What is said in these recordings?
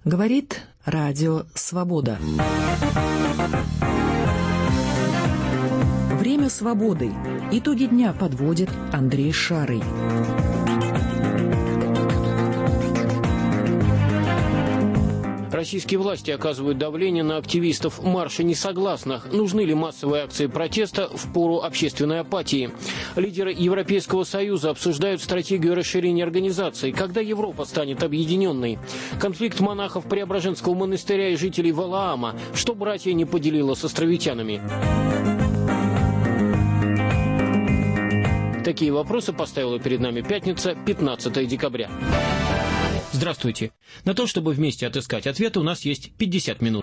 Говорит Радио Свобода. Время свободы. Итоги дня подводит Андрей Шарый. Российские власти оказывают давление на активистов марша несогласных. Нужны ли массовые акции протеста в пору общественной апатии? Лидеры Европейского Союза обсуждают стратегию расширения организации. Когда Европа станет объединенной? Конфликт монахов Преображенского монастыря и жителей Валаама. Что братья не поделило с островитянами? Такие вопросы поставила перед нами пятница, 15 декабря. Здравствуйте. На то, чтобы вместе отыскать ответы, у нас есть 50 минут.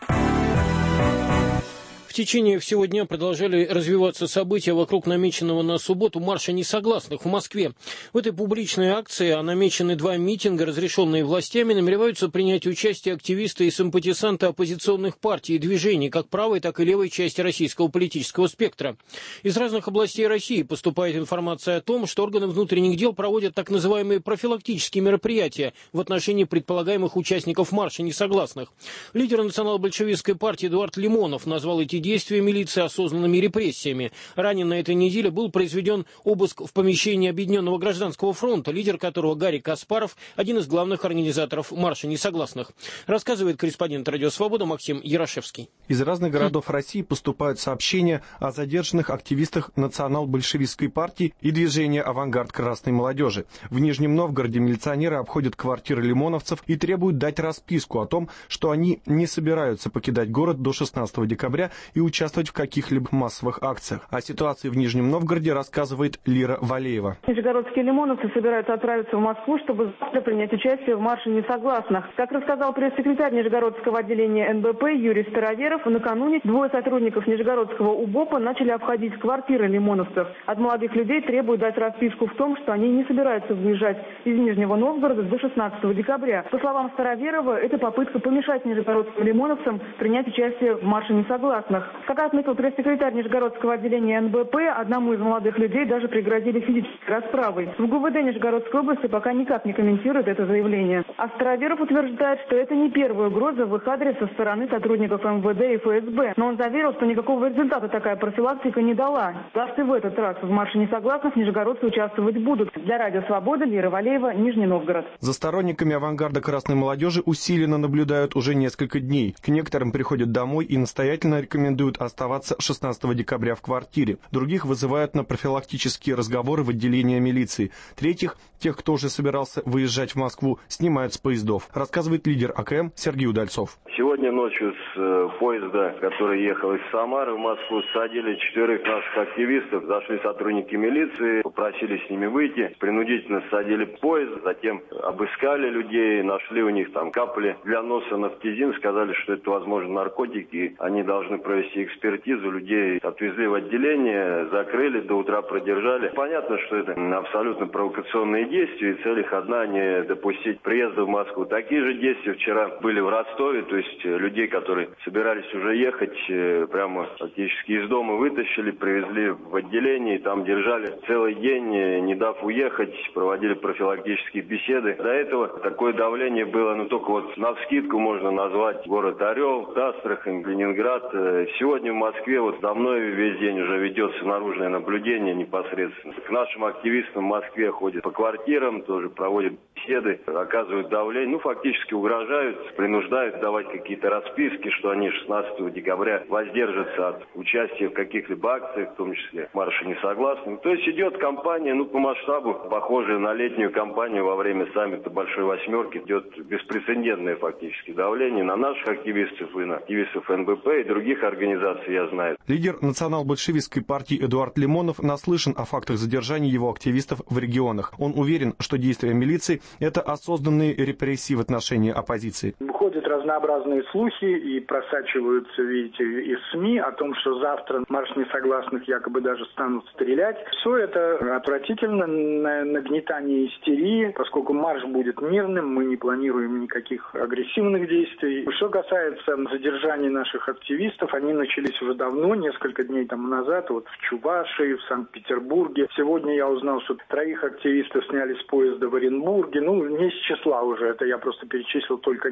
В течение всего дня продолжали развиваться события вокруг намеченного на субботу марша несогласных в Москве. В этой публичной акции, намечены 2 митинга, разрешенные властями, намереваются принять участие активисты и симпатизанты оппозиционных партий и движений, как правой, так и левой части российского политического спектра. Из разных областей России поступает информация о том, что органы внутренних дел проводят так называемые профилактические мероприятия в отношении предполагаемых участников марша несогласных. Лидер национал-большевистской партии Эдуард Лимонов назвал эти действия милиции осознанными репрессиями. Ранее на этой неделе был произведен обыск в помещении Объединенного гражданского фронта, лидер которого Гарри Каспаров, один из главных организаторов марша несогласных. Рассказывает корреспондент Радио Свобода Максим Ярошевский. Из разных городов России поступают сообщения о задержанных активистах национал-большевистской партии и движения «Авангард красной молодежи». В Нижнем Новгороде милиционеры обходят квартиры лимоновцев и требуют дать расписку о том, что они не собираются покидать город до 16 декабря и участвовать в каких-либо массовых акциях. О ситуации в Нижнем Новгороде рассказывает Лира Валеева. Нижегородские лимоновцы собираются отправиться в Москву, чтобы завтра принять участие в марше несогласных. Как рассказал пресс-секретарь Нижегородского отделения НБП Юрий Староверов, накануне 2 сотрудников Нижегородского УБОПа начали обходить квартиры лимоновцев. От молодых людей требуют дать расписку в том, что они не собираются выезжать из Нижнего Новгорода до 16 декабря. По словам Староверова, это попытка помешать нижегородским лимоновцам принять участие в марше несогласных. Как отметил пресс-секретарь Нижегородского отделения НБП, одному из молодых людей даже пригрозили физической расправой. В ГУВД Нижегородской области пока никак не комментирует это заявление. А Староверов утверждает, что это не первая угроза в их адрес со стороны сотрудников МВД и ФСБ. Но он заверил, что никакого результата такая профилактика не дала. Даже в этот раз в марше несогласных нижегородцы участвовать будут. Для Радио Свобода, Лира Валеева, Нижний Новгород. За сторонниками авангарда красной молодежи усиленно наблюдают уже несколько дней. К некоторым приходят домой и настоятельно рекомендуют оставаться 16 декабря в квартире. Других вызывают на профилактические разговоры в отделение милиции. Третьих, тех, кто уже собирался выезжать в Москву, снимают с поездов. Рассказывает лидер АКМ Сергей Удальцов. Сегодня ночью с поезда, который ехал из Самары в Москву, садили 4 наших активистов. Зашли сотрудники милиции, попросили с ними выйти. Принудительно садили поезд, затем обыскали людей, нашли у них там капли для носа нафтизин, сказали, что это, возможно, наркотики. Они должны провести экспертизу. Людей отвезли в отделение, закрыли, до утра продержали. Понятно, что это абсолютно провокационные действия, и цель их одна — не допустить приезда в Москву. Такие же действия вчера были в Ростове, то есть людей, которые собирались уже ехать, прямо фактически из дома вытащили, привезли в отделение, и там держали целый день, не дав уехать, проводили профилактические беседы. До этого такое давление было, только вот навскидку можно назвать город Орел, Астрахань, Ленинград. Сегодня в Москве за мной весь день уже ведется наружное наблюдение непосредственно. К нашим активистам в Москве ходят по квартирам, тоже проводят беседы, оказывают давление, фактически угрожают, принуждают давать какие-то расписки, что они 16 декабря воздержатся от участия в каких-либо акциях, в том числе марше несогласных. То есть идет кампания, по масштабу, похожая на летнюю кампанию во время саммита Большой Восьмерки. Идет беспрецедентное фактически давление на наших активистов и на активистов НБП и других организаций, я знаю. Лидер национал-большевистской партии Эдуард Лимонов наслышан о фактах задержания его активистов в регионах. Он уверен, что действия милиции – это осознанные репрессии в отношении оппозиции. Ходят разнообразные слухи и просачиваются, видите, из СМИ о том, что завтра марш несогласных якобы даже станут стрелять. Все это отвратительно, нагнетание истерии, поскольку марш будет мирным, мы не планируем никаких агрессивных действий. Что касается задержания наших активистов, они начались уже давно, несколько дней тому назад, в Чувашии, в Санкт-Петербурге. Сегодня я узнал, что 3 активистов сняли с поезда в Оренбурге. Не с числа уже, это я просто перечислил только несколько.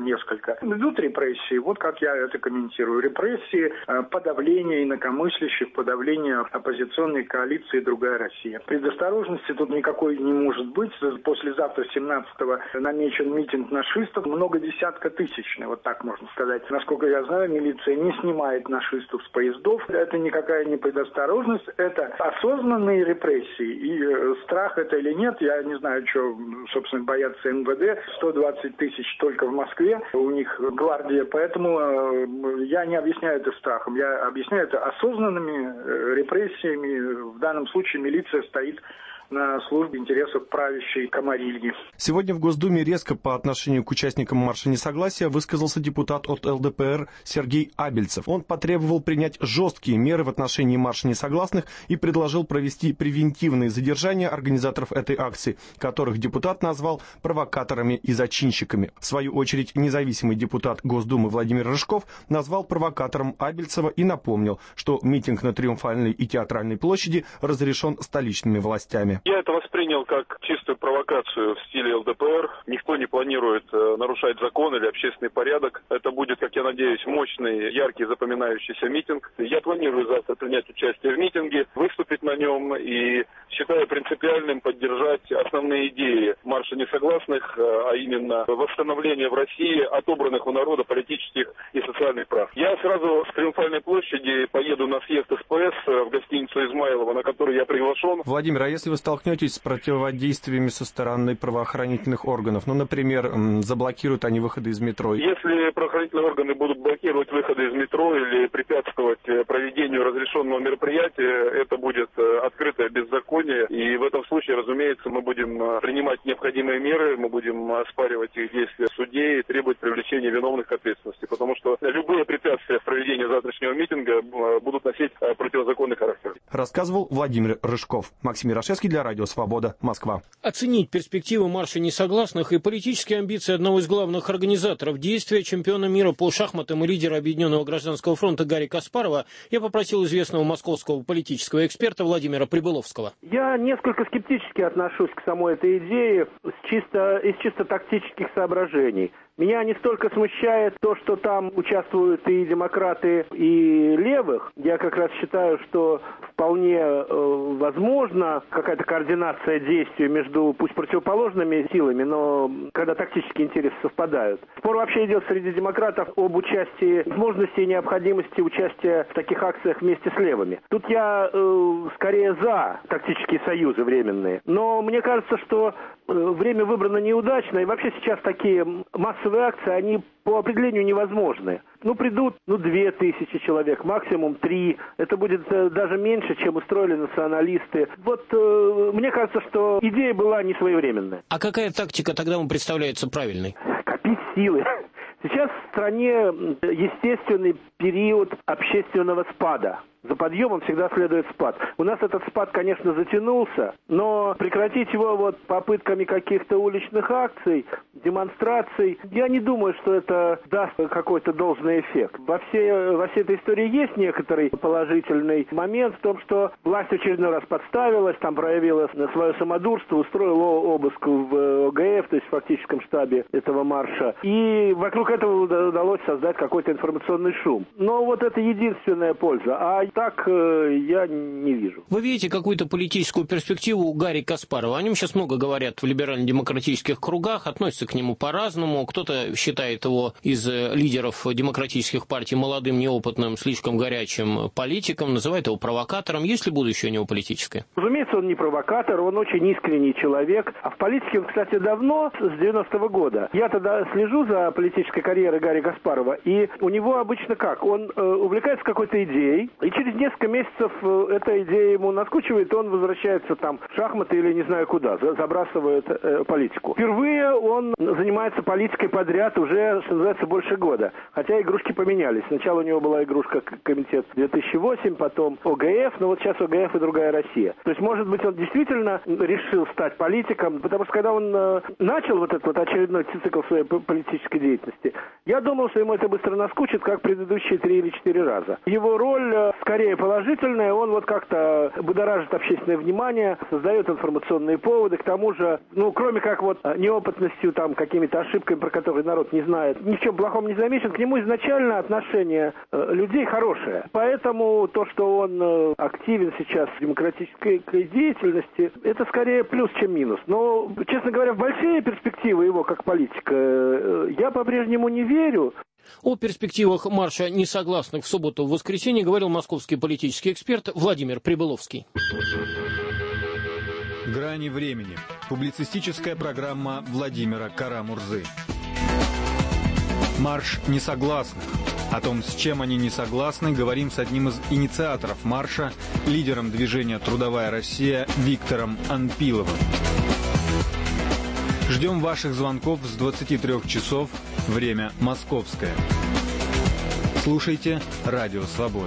только. Идут репрессии, вот как я это комментирую. Репрессии, подавление инакомыслящих, подавление оппозиционной коалиции «Другая Россия». Предосторожности тут никакой не может быть. Послезавтра, 17-го, намечен митинг нашистов, много десятка тысячный, вот так можно сказать. Насколько я знаю, милиция не снимает нашистов с поездов. Это никакая не предосторожность, это осознанные репрессии. И страх это или нет, я не знаю, что, собственно, боятся МВД. 120 тысяч только в Москве, у них гвардия, поэтому я не объясняю это страхом, я объясняю это осознанными репрессиями. В данном случае милиция стоит на службе интересов правящей Камарильи. Сегодня в Госдуме резко по отношению к участникам марша несогласия высказался депутат от ЛДПР Сергей Абельцев. Он потребовал принять жесткие меры в отношении марша несогласных и предложил провести превентивные задержания организаторов этой акции, которых депутат назвал провокаторами и зачинщиками. В свою очередь, независимый депутат Госдумы Владимир Рыжков назвал провокатором Абельцева и напомнил, что митинг на Триумфальной и Театральной площади разрешен столичными властями. Я это воспринял как чистую провокацию в стиле ЛДПР. Никто не планирует нарушать закон или общественный порядок. Это будет, как я надеюсь, мощный, яркий, запоминающийся митинг. Я планирую завтра принять участие в митинге, выступить на нем и считаю принципиальным поддержать основные идеи марша несогласных, а именно восстановление в России отобранных у народа политических и социальных прав. Я сразу с Триумфальной площади поеду на съезд СПС в гостиницу Измайлова, на который я приглашен. Владимир, а если вы столкнетесь с противодействиями со стороны правоохранительных органов? Ну, например, заблокируют они выходы из метро? Если правоохранительные органы будут блокировать выходы из метро или препятствовать проведению разрешенного мероприятия, это будет открытое беззаконие. И в этом случае, разумеется, мы будем принимать необходимые меры, мы будем оспаривать их действия в суде и требовать привлечения виновных к ответственности. Потому что любые препятствия в проведении завтрашнего митинга будут носить противозаконный характер. Рассказывал Владимир Рыжков. Максим Ярошевский для Радио Свобода, Москва. Оценить перспективы марша несогласных и политические амбиции одного из главных организаторов действия чемпиона мира по шахматам и лидера Объединенного гражданского фронта Гарри Каспарова я попросил известного московского политического эксперта Владимира Прибыловского. Я несколько скептически отношусь к самой этой идее из чисто тактических соображений. Меня не столько смущает то, что там участвуют и демократы, и левых. Я как раз считаю, что вполне возможна какая-то координация действий между, пусть противоположными силами, но когда тактические интересы совпадают. Спор вообще идет среди демократов об участии, возможности и необходимости участия в таких акциях вместе с левыми. Тут я скорее за тактические союзы временные. Но мне кажется, что время выбрано неудачно, и вообще сейчас такие массовые акции, они по определению невозможны. Придут 2000 человек, максимум 3. Это будет даже меньше, чем устроили националисты. Мне кажется, что идея была не своевременная. А какая тактика тогда вам представляется правильной? Копить силы. Сейчас в стране естественный период общественного спада. За подъемом всегда следует спад. У нас этот спад, конечно, затянулся, но прекратить его попытками каких-то уличных акций, демонстраций, я не думаю, что это даст какой-то должный эффект. Во всей этой истории есть некоторый положительный момент в том, что власть в очередной раз подставилась, там проявила свое самодурство, устроила обыск в ОГФ, то есть в фактическом штабе этого марша, и вокруг этого удалось создать какой-то информационный шум. Но это единственная польза. А так я не вижу. Вы видите какую-то политическую перспективу у Гарри Каспарова? О нем сейчас много говорят в либерально-демократических кругах, относятся к нему по-разному. Кто-то считает его из лидеров демократических партий молодым, неопытным, слишком горячим политиком, называет его провокатором. Есть ли будущее у него политическое? Разумеется, он не провокатор, он очень искренний человек. А в политике он, кстати, давно, с 90-го года. Я тогда слежу за политической карьерой Гарри Каспарова, и у него обычно как? Он увлекается какой-то идеей, и через несколько месяцев эта идея ему наскучивает, и он возвращается в шахматы или не знаю куда, забрасывает политику. Впервые он занимается политикой подряд уже, что называется, больше года. Хотя игрушки поменялись. Сначала у него была игрушка Комитет 2008, потом ОГФ, но сейчас ОГФ и Другая Россия. То есть, может быть, он действительно решил стать политиком, потому что когда он начал этот очередной цикл своей политической деятельности, я думал, что ему это быстро наскучит, как предыдущие 3 или 4 раза. Его роль скорее положительное. Он вот как-то будоражит общественное внимание, создает информационные поводы. К тому же, кроме как вот неопытностью, там, какими-то ошибками, про которые народ не знает, ни в чем плохом не замечен, к нему изначально отношение людей хорошее. Поэтому то, что он активен сейчас в демократической деятельности, это скорее плюс, чем минус. Но, честно говоря, в большие перспективы его как политика я по-прежнему не верю. О перспективах марша несогласных в субботу и воскресенье говорил московский политический эксперт Владимир Прибыловский. «Грани времени». Публицистическая программа Владимира Кара-Мурзы. Марш несогласных. О том, с чем они не согласны, говорим с одним из инициаторов марша, лидером движения «Трудовая Россия» Виктором Анпиловым. Ждем ваших звонков с 23 часов, время московское. Слушайте «Радио Свобода».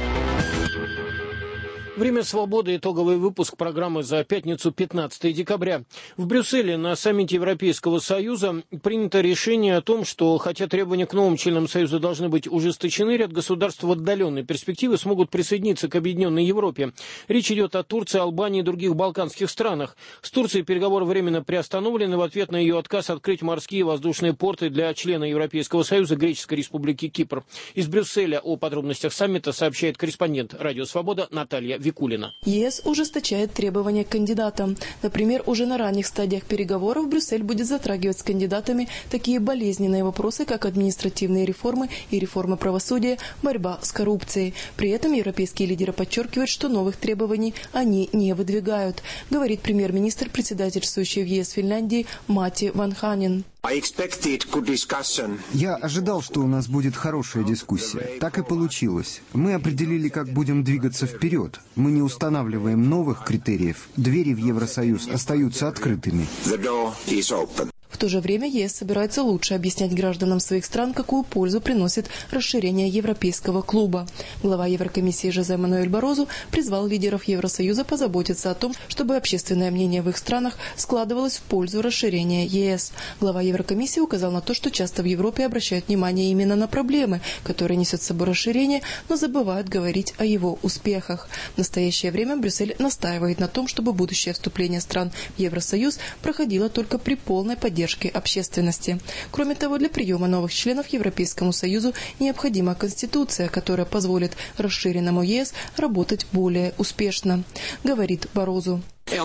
Время свободы. Итоговый выпуск программы за пятницу, 15 декабря. В Брюсселе на саммите Европейского Союза принято решение о том, что, хотя требования к новым членам Союза должны быть ужесточены, ряд государств в отдаленной перспективе смогут присоединиться к объединенной Европе. Речь идет о Турции, Албании и других балканских странах. С Турцией переговоры временно приостановлены в ответ на ее отказ открыть морские и воздушные порты для члена Европейского Союза Греческой Республики Кипр. Из Брюсселя о подробностях саммита сообщает корреспондент «Радио Свобода» Наталья Викулина. ЕС ужесточает требования к кандидатам. Например, уже на ранних стадиях переговоров Брюссель будет затрагивать с кандидатами такие болезненные вопросы, как административные реформы и реформа правосудия, борьба с коррупцией. При этом европейские лидеры подчеркивают, что новых требований они не выдвигают, говорит премьер-министр, председательствующий в ЕС Финляндии Мати Ванханен. Я ожидал, что у нас будет хорошая дискуссия. Так и получилось. Мы определили, как будем двигаться вперед. Мы не устанавливаем новых критериев. Двери в Евросоюз остаются открытыми. В то же время ЕС собирается лучше объяснять гражданам своих стран, какую пользу приносит расширение Европейского клуба. Глава Еврокомиссии Жозе Мануэль Барозу призвал лидеров Евросоюза позаботиться о том, чтобы общественное мнение в их странах складывалось в пользу расширения ЕС. Глава Еврокомиссии указал на то, что часто в Европе обращают внимание именно на проблемы, которые несет с собой расширение, но забывают говорить о его успехах. В настоящее время Брюссель настаивает на том, чтобы будущее вступление стран в Евросоюз проходило только при полной поддержке общественности. Кроме того, для приема новых членов Европейскому Союзу необходима Конституция, которая позволит расширенному ЕС работать более успешно, говорит Барозу.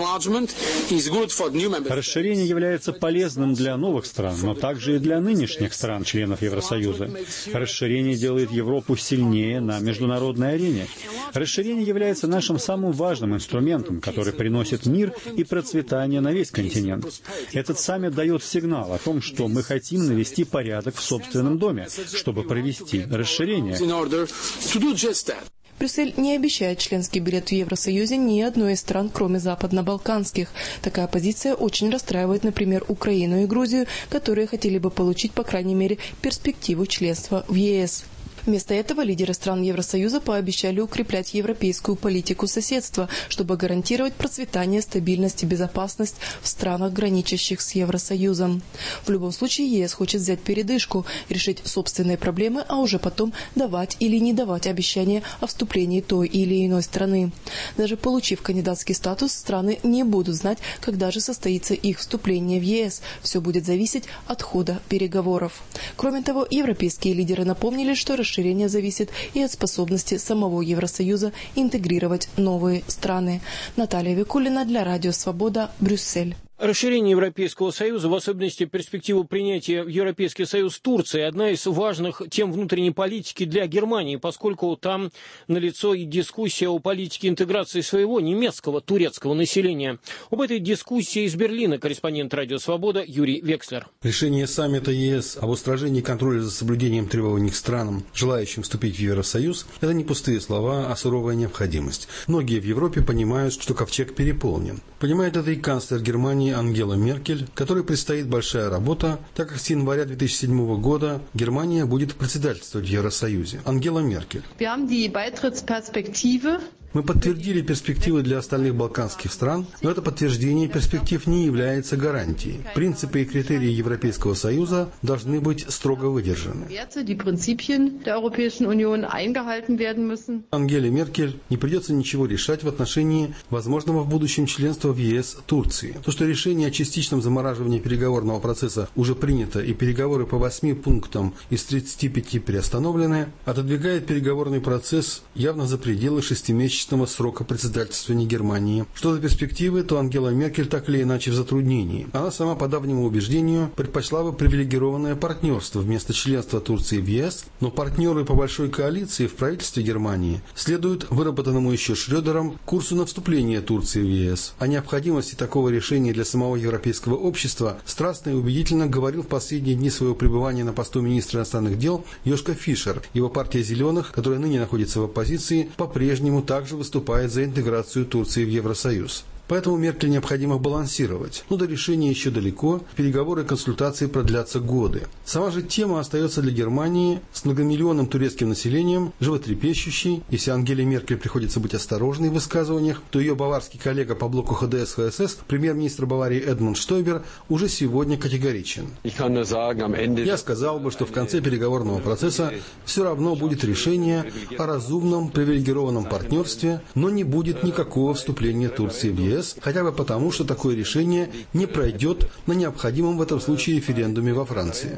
Расширение является полезным для новых стран, но также и для нынешних стран, членов Евросоюза. Расширение делает Европу сильнее на международной арене. Расширение является нашим самым важным инструментом, который приносит мир и процветание на весь континент. Этот саммит дает сигнал о том, что мы хотим навести порядок в собственном доме, чтобы провести расширение. Брюссель не обещает членский билет в Евросоюзе ни одной из стран, кроме западно-балканских. Такая позиция очень расстраивает, например, Украину и Грузию, которые хотели бы получить, по крайней мере, перспективу членства в ЕС. Вместо этого лидеры стран Евросоюза пообещали укреплять европейскую политику соседства, чтобы гарантировать процветание, стабильность и безопасность в странах, граничащих с Евросоюзом. В любом случае, ЕС хочет взять передышку, решить собственные проблемы, а уже потом давать или не давать обещания о вступлении той или иной страны. Даже получив кандидатский статус, страны не будут знать, когда же состоится их вступление в ЕС. Все будет зависеть от хода переговоров. Кроме того, европейские лидеры напомнили, что расширение зависит и от способности самого Евросоюза интегрировать новые страны. Наталья Викулина для Радио Свобода, Брюссель. Расширение Европейского Союза, в особенности перспективу принятия в Европейский Союз Турции, одна из важных тем внутренней политики для Германии, поскольку там налицо и дискуссия о политике интеграции своего немецкого, турецкого населения. Об этой дискуссии из Берлина корреспондент Радио Свобода Юрий Векслер. Решение саммита ЕС об устражении контроля за соблюдением требований к странам, желающим вступить в Евросоюз, это не пустые слова, а суровая необходимость. Многие в Европе понимают, что ковчег переполнен. Понимает это и канцлер Германии Ангела Меркель, которой предстоит большая работа, так как с января 2007 года Германия будет председательствовать в Евросоюзе. Ангела Меркель. Мы подтвердили перспективы для остальных балканских стран, но это подтверждение перспектив не является гарантией. Принципы и критерии Европейского Союза должны быть строго выдержаны. Ангеле Меркель не придется ничего решать в отношении возможного в будущем членства в ЕС Турции. То, что решение о частичном замораживании переговорного процесса уже принято и переговоры по 8 пунктам из 35 приостановлены, отодвигает переговорный процесс явно за пределы 6-месячного срока председательствования Германии. Что до перспективы, то Ангела Меркель так или иначе в затруднении. Она сама по давнему убеждению предпочла бы привилегированное партнерство вместо членства Турции в ЕС, но партнеры по большой коалиции в правительстве Германии следуют выработанному еще Шрёдером курсу на вступление Турции в ЕС. О необходимости такого решения для самого европейского общества страстно и убедительно говорил в последние дни своего пребывания на посту министра иностранных дел Йошка Фишер. Его партия «Зеленых», которая ныне находится в оппозиции, по-прежнему также выступает за интеграцию Турции в Евросоюз. Поэтому Меркель необходимо балансировать. Но до решения еще далеко, переговоры и консультации продлятся годы. Сама же тема остается для Германии с многомиллионным турецким населением животрепещущей. Если Ангеле Меркель приходится быть осторожной в высказываниях, то ее баварский коллега по блоку ХДС-ХСС, премьер-министр Баварии Эдмунд Штойбер, уже сегодня категоричен. Я сказал бы, что в конце переговорного процесса все равно будет решение о разумном привилегированном партнерстве, но не будет никакого вступления Турции в ЕС, хотя бы потому, что такое решение не пройдет на необходимом в этом случае референдуме во Франции.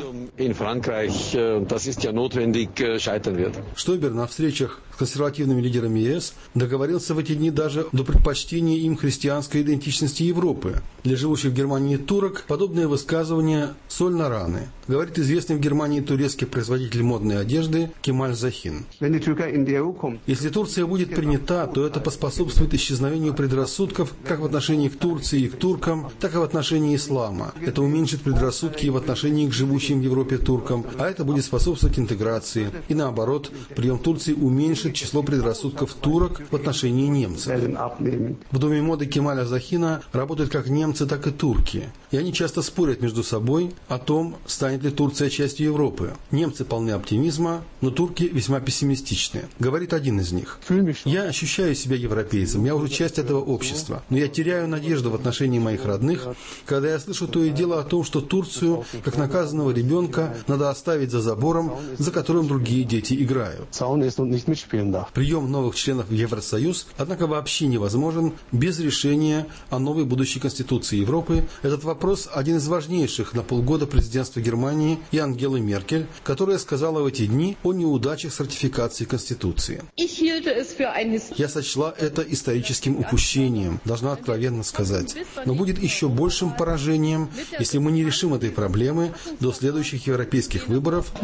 Штойбер на встречах с консервативными лидерами ЕС договорился в эти дни даже до предпочтения им христианской идентичности Европы. Для живущих в Германии турок подобное высказывание соль на раны, говорит известный в Германии турецкий производитель модной одежды Кемаль Захин. Если Турция будет принята, то это поспособствует исчезновению предрассудков как в отношении к Турции и к туркам, так и в отношении ислама. Это уменьшит предрассудки и в отношении к живущим в Европе туркам, а это будет способствовать интеграции. И наоборот, прием Турции уменьшит число предрассудков турок в отношении немцев. В доме моды Кемаля Захина работают как немцы, так и турки. И они часто спорят между собой о том, станет ли Турция частью Европы. Немцы полны оптимизма, но турки весьма пессимистичны. Говорит один из них: «Я ощущаю себя европейцем, я уже часть этого общества, но я теряю надежду в отношении моих родных, когда я слышу то и дело о том, что Турцию, как наказанного ребенка, надо оставить за забором, за которым другие дети играют». Прием новых членов в Евросоюз, однако, вообще невозможен без решения о новой будущей Конституции Европы. Этот вопрос один из важнейших на полгода президентства Германии и Ангелы Меркель, которая сказала в эти дни о неудачах с ратификацией Конституции. Я сочла это историческим упущением, должна откровенно сказать. Но будет еще большим поражением, если мы не решим этой проблемы до следующих европейских выборов.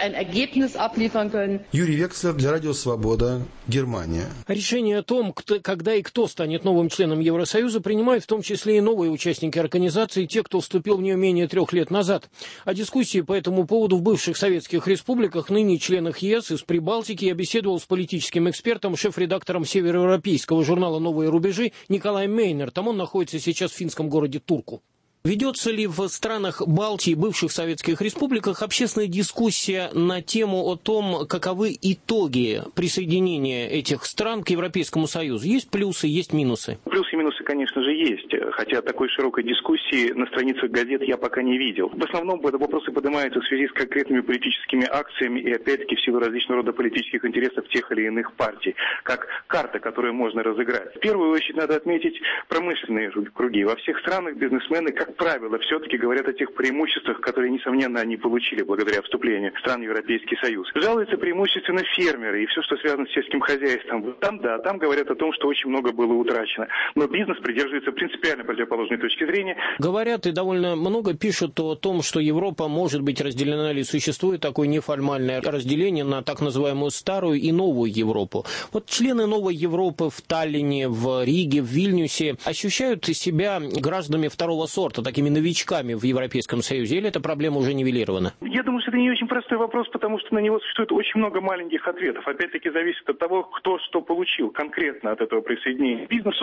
Юрий Векслер для Радио Свобода, Германия. Решение о том, когда и кто станет новым членом Евросоюза, принимают в том числе и новые участники организации, те, кто вступил в нее менее 3 лет назад. О дискуссии по этому поводу в бывших советских республиках, ныне членах ЕС, из Прибалтики, я беседовал с политическим экспертом, шеф-редактором североевропейского журнала «Новые рубежи» Николаем Мейнертом. Он находится сейчас в финском городе Турку. Ведется ли в странах Балтии, бывших советских республиках, общественная дискуссия на тему о том, каковы итоги присоединения этих стран к Европейскому Союзу? Есть плюсы, есть минусы? Плюсы и минусы, конечно же, есть. Хотя такой широкой дискуссии на страницах газет я пока не видел. В основном это вопросы поднимаются в связи с конкретными политическими акциями и, опять-таки, в силу различного рода политических интересов тех или иных партий. Как карта, которую можно разыграть. В первую очередь надо отметить промышленные круги. Во всех странах бизнесмены, как правило, все-таки говорят о тех преимуществах, которые, несомненно, они получили благодаря вступлению стран в Европейский Союз. Жалуются преимущественно фермеры и все, что связано с сельским хозяйством. Там говорят о том, что очень много было утрачено. Но бизнес придерживается принципиально противоположной точки зрения. Говорят и довольно много пишут о том, что Европа может быть разделена, или существует такое неформальное разделение на так называемую старую и новую Европу. Вот члены новой Европы в Таллине, в Риге, в Вильнюсе ощущают себя гражданами второго сорта, такими новичками в Европейском Союзе, или эта проблема уже нивелирована? Я думаю, что это не очень простой вопрос, потому что на него существует очень много маленьких ответов. Опять-таки зависит от того, кто что получил конкретно от этого присоединения. Бизнесу грех жаловаться.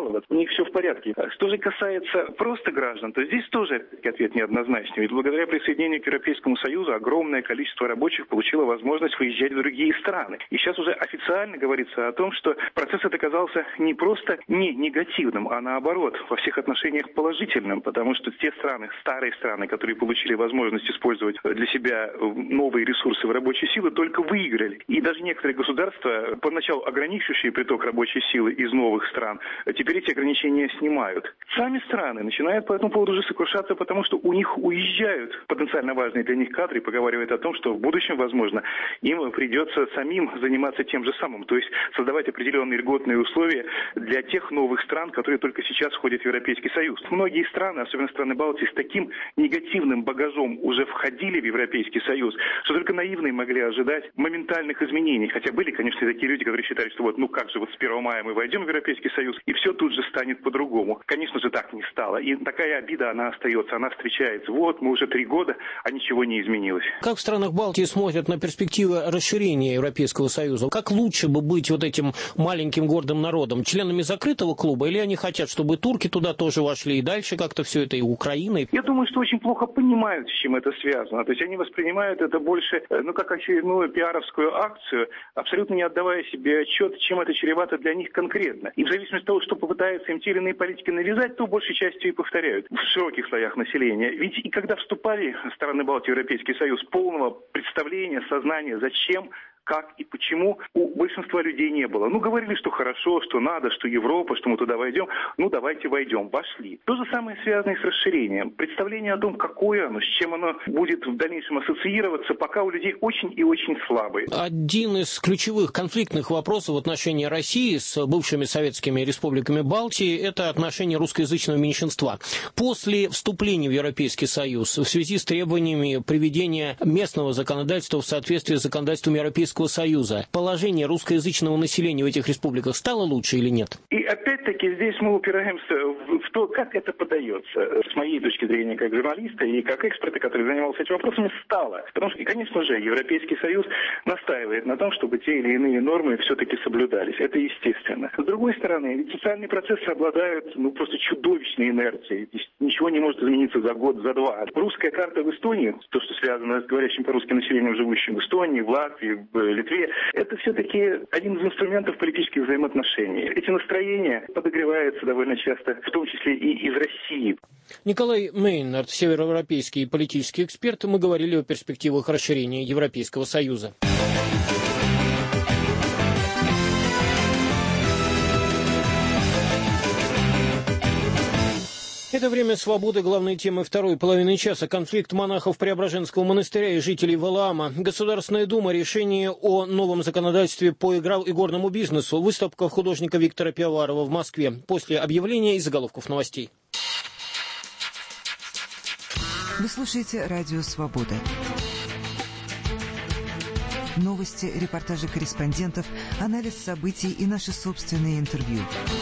жаловаться, у них все в порядке. Что же касается просто граждан, то здесь тоже ответ неоднозначный. Ведь благодаря присоединению к Европейскому Союзу огромное количество рабочих получило возможность выезжать в другие страны. И сейчас уже официально говорится о том, что процесс этот оказался не просто не негативным, а наоборот, во всех отношениях положительным, потому что те страны, старые страны, которые получили возможность использовать для себя новые ресурсы в рабочей силы, только выиграли. И даже некоторые государства, поначалу ограничивающие приток рабочей силы из новых стран, теперь эти ограничения снимают. Сами страны начинают по этому поводу уже сокрушаться, потому что у них уезжают потенциально важные для них кадры, поговаривают о том, что в будущем, возможно, им придется самим заниматься тем же самым, то есть создавать определенные льготные условия для тех новых стран, которые только сейчас входят в Европейский Союз. Многие страны, особенно страны Балтии, с таким негативным багажом уже входили в Европейский Союз, что только наивные могли ожидать моментальных изменений. Хотя были, конечно, такие люди, которые считали, что вот, ну как же, вот с 1 мая мы войдем в Европейский Союз, и все тут же станет по-другому. Конечно же, так не стало. И такая обида, она остается, она встречается. Вот, мы уже 3 года, а ничего не изменилось. Как в странах Балтии смотрят на перспективы расширения Европейского Союза? Как лучше бы быть вот этим маленьким гордым народом? Членами закрытого клуба? Или они хотят, чтобы турки туда тоже вошли, и дальше как-то все это, и Украина? Я думаю, что очень плохо понимают, с чем это связано. То есть они воспринимают это больше, как очередную пиаровскую акцию, абсолютно не отдавая себе отчет, чем это чревато для них конкретно. И в зависимости от того, что попытаются им те или иные политики навязать, то большей частью и повторяют в широких слоях населения. Ведь и когда вступали страны Балтии в Европейский Союз, полного представления, сознания, зачем, как и почему у большинства людей не было. Ну, говорили, что хорошо, что надо, что Европа, что мы туда войдем. Ну, давайте войдем. Вошли. То же самое связано и с расширением. Представление о том, какое оно, с чем оно будет в дальнейшем ассоциироваться, пока у людей очень и очень слабые. Один из ключевых конфликтных вопросов в отношении России с бывшими советскими республиками Балтии – это отношение русскоязычного меньшинства. После вступления в Европейский Союз, в связи с требованиями приведения местного законодательства в соответствии с законодательством Европейского Союза, положение русскоязычного населения в этих республиках стало лучше или нет? И опять-таки здесь мы упираемся в то, как это подается. С моей точки зрения, как журналиста и как эксперта, который занимался этими вопросами, стало. Потому что, конечно же, Европейский Союз настаивает на том, чтобы те или иные нормы все-таки соблюдались. Это естественно. С другой стороны, ведь социальные процессы обладают просто чудовищной инерцией. Ничего не может измениться за год, за два. Русская карта в Эстонии, то, что связано с говорящим по-русски населением, живущим в Эстонии, в Латвии, в Литве, это все-таки один из инструментов политических взаимоотношений. Эти настроения подогреваются довольно часто, в том числе и из России. Николай Мейнард, североевропейский политический эксперт, мы говорили о перспективах расширения Европейского Союза. Это «Время свободы». Главные темы второй половины часа. Конфликт монахов Преображенского монастыря и жителей Валаама. Государственная дума. Решение о новом законодательстве по игорному бизнесу. Выставка художника Виктора Пивоварова в Москве. После объявления и заголовков новостей. Вы слушаете «Радио Свобода». Новости, репортажи корреспондентов, анализ событий и наши собственные интервью.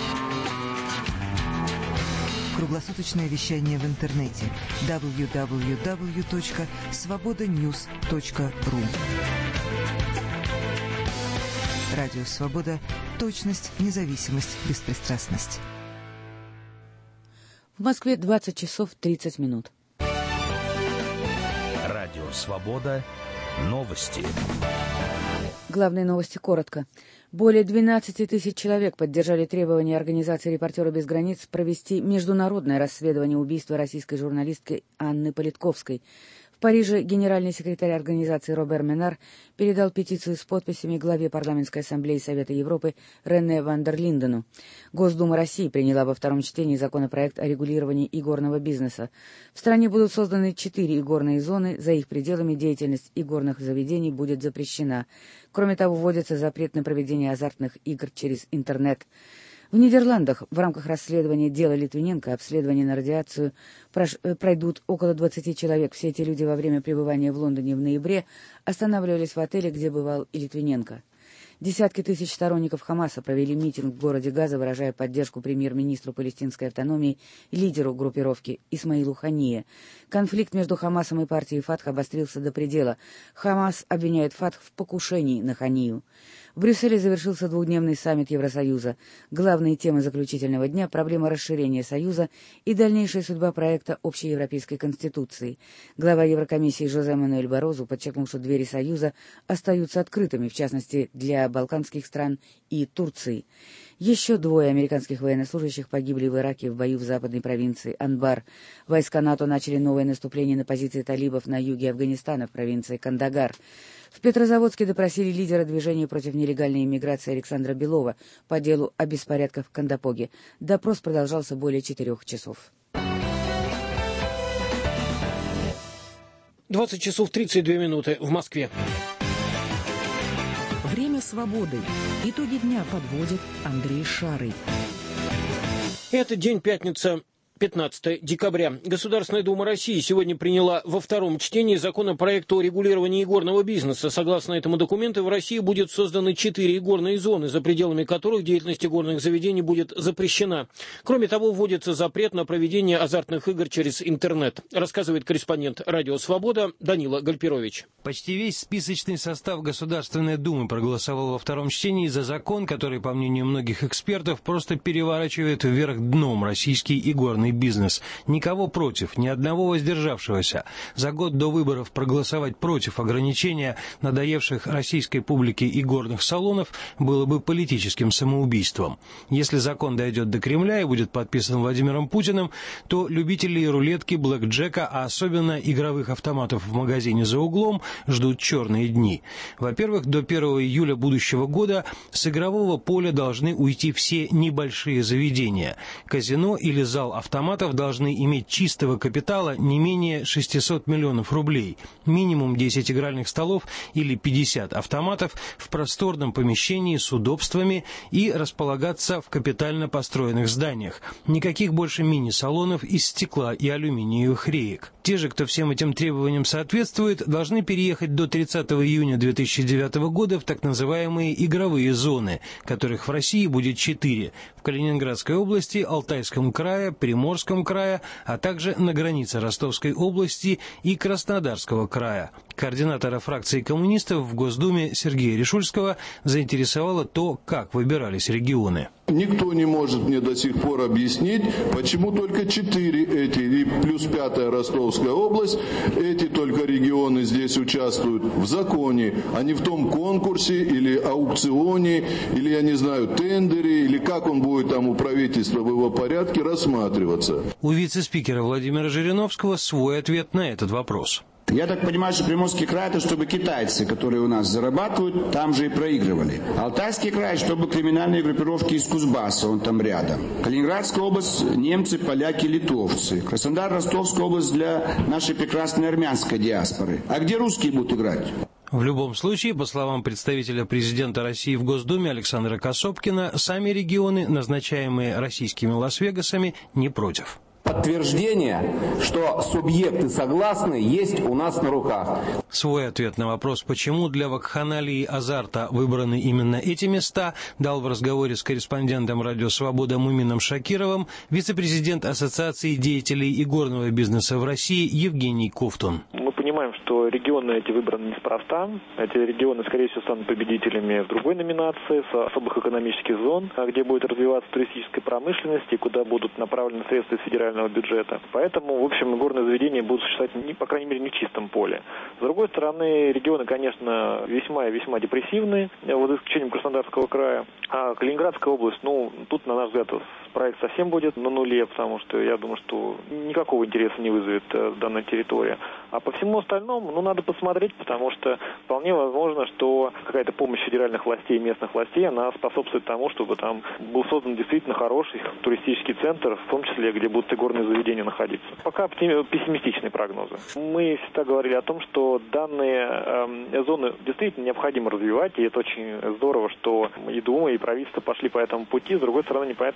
Круглосуточное вещание в интернете www.svobodanews.ru. Радио Свобода. Точность, независимость, беспристрастность. В Москве 20 часов 30 минут. Радио Свобода. Новости. Главные новости коротко. Более 12 тысяч человек поддержали требования организации «Репортеры без границ» провести международное расследование убийства российской журналистки Анны Политковской. В Париже генеральный секретарь организации Робер Менар передал петицию с подписями главе Парламентской ассамблеи Совета Европы Рене ван дер Линдену. Госдума России приняла во втором чтении законопроект о регулировании игорного бизнеса. В стране будут созданы 4 игорные зоны, за их пределами деятельность игорных заведений будет запрещена. Кроме того, вводится запрет на проведение азартных игр через интернет. В Нидерландах в рамках расследования дела Литвиненко обследование на радиацию пройдут около 20 человек. Все эти люди во время пребывания в Лондоне в ноябре останавливались в отеле, где бывал и Литвиненко. Десятки тысяч сторонников Хамаса провели митинг в городе Газа, выражая поддержку премьер-министру палестинской автономии и лидеру группировки Исмаилу Хания. Конфликт между Хамасом и партией Фатх обострился до предела. Хамас обвиняет Фатх в покушении на Ханию. В Брюсселе завершился двухдневный саммит Евросоюза. Главные темы заключительного дня – проблема расширения Союза и дальнейшая судьба проекта общеевропейской конституции. Глава Еврокомиссии Жозе Мануэль Барозу подчеркнул, что двери Союза остаются открытыми, в частности, для балканских стран и Турции. Еще 2 американских военнослужащих погибли в Ираке в бою в западной провинции Анбар. Войска НАТО начали новое наступление на позиции талибов на юге Афганистана в провинции Кандагар. В Петрозаводске допросили лидера движения против нелегальной иммиграции Александра Белова по делу о беспорядках в Кандапоге. Допрос продолжался более 4 часов. 20 часов 32 минуты в Москве. Время свободы. Итоги дня подводит Андрей Шарый. Это день пятница. 15 декабря. Государственная Дума России сегодня приняла во втором чтении законопроект о регулировании игорного бизнеса. Согласно этому документу, в России будет созданы 4 игорные зоны, за пределами которых деятельность игорных заведений будет запрещена. Кроме того, вводится запрет на проведение азартных игр через интернет, рассказывает корреспондент «Радио Свобода» Данила Гальперович. Почти весь списочный состав Государственной Думы проголосовал во втором чтении за закон, который, по мнению многих экспертов, просто переворачивает вверх дном российский игорный бизнес. Никого против, ни одного воздержавшегося. За год до выборов проголосовать против ограничения надоевших российской публике игорных салонов было бы политическим самоубийством. Если закон дойдет до Кремля и будет подписан Владимиром Путиным, то любителей рулетки, блэкджека, а особенно игровых автоматов в магазине за углом, ждут черные дни. Во-первых, до 1 июля будущего года с игрового поля должны уйти все небольшие заведения. Казино или зал автоматов должны иметь чистого капитала не менее 600 миллионов рублей, минимум 10 игральных столов или 50 автоматов в просторном помещении с удобствами и располагаться в капитально построенных зданиях. Никаких больше мини-салонов из стекла и алюминиевых реек. Те же, кто всем этим требованиям соответствует, должны переехать до 30 июня 2009 года в так называемые игровые зоны, которых в России будет 4 – в Калининградской области, Алтайском крае, Приморском крае, а также на границе Ростовской области и Краснодарского края. Координатора фракции коммунистов в Госдуме Сергея Решульского заинтересовало то, как выбирались регионы. Никто не может мне до сих пор объяснить, почему только 4 эти и плюс 5-я Ростовская область, эти только регионы здесь участвуют в законе, а не в том конкурсе или аукционе, или, я не знаю, тендере, или как он будет там у правительства в его порядке рассматриваться. У вице-спикера Владимира Жириновского свой ответ на этот вопрос. Я так понимаю, что Приморский край – это чтобы китайцы, которые у нас зарабатывают, там же и проигрывали. Алтайский край – чтобы криминальные группировки из Кузбасса, он там рядом. Калининградская область – немцы, поляки, литовцы. Краснодар, Ростовская область для нашей прекрасной армянской диаспоры. А где русские будут играть? В любом случае, по словам представителя президента России в Госдуме Александра Касопкина, сами регионы, назначаемые российскими Лас-Вегасами, не против. Подтверждение, что субъекты согласны, есть у нас на руках. Свой ответ на вопрос, почему для вакханалии азарта выбраны именно эти места, дал в разговоре с корреспондентом «Радио Свобода» Мумином Шакировым вице-президент Ассоциации деятелей игорного бизнеса в России Евгений Ковтун. Мы понимаем, что регионы эти выбраны неспроста. Эти регионы, скорее всего, станут победителями в другой номинации, с особых экономических зон, где будет развиваться туристическая промышленность и куда будут направлены средства из федерального бюджета. Поэтому, в общем, игорные заведения будут существовать, по крайней мере, не в чистом поле. С другой стороны, регионы, конечно, весьма и весьма депрессивные, вот за исключением Краснодарского края. А Калининградская область, тут, на наш взгляд, проект совсем будет на нуле, потому что я думаю, что никакого интереса не вызовет данная территория. А по всему остальному, надо посмотреть, потому что вполне возможно, что какая-то помощь федеральных властей и местных властей, она способствует тому, чтобы там был создан действительно хороший туристический центр, в том числе, где будут игорные заведения находиться. Пока пессимистичные прогнозы. Мы всегда говорили о том, что данные зоны действительно необходимо развивать, и это очень здорово, что и Дума, и правительство пошли по этому пути. С другой стороны, непонятно, зачем